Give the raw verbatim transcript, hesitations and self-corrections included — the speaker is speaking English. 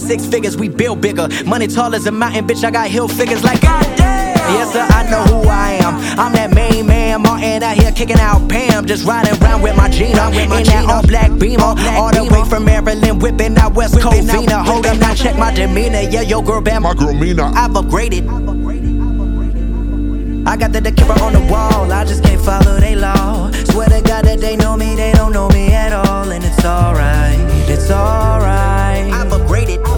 six figures, we build bigger. Money tall as a mountain, bitch, I got hill figures like goddamn. Yes sir, I know who I am. I'm that main man, Martin out here kicking out Pam. Just riding around with my Gina, in that all black Beamer. All the way from Maryland, whipping out West Covina. Hold up now, check my demeanor. Yeah, yo girl bad, My girl Mina. I've upgraded. I got the Dakira on the wall, I just can't fuck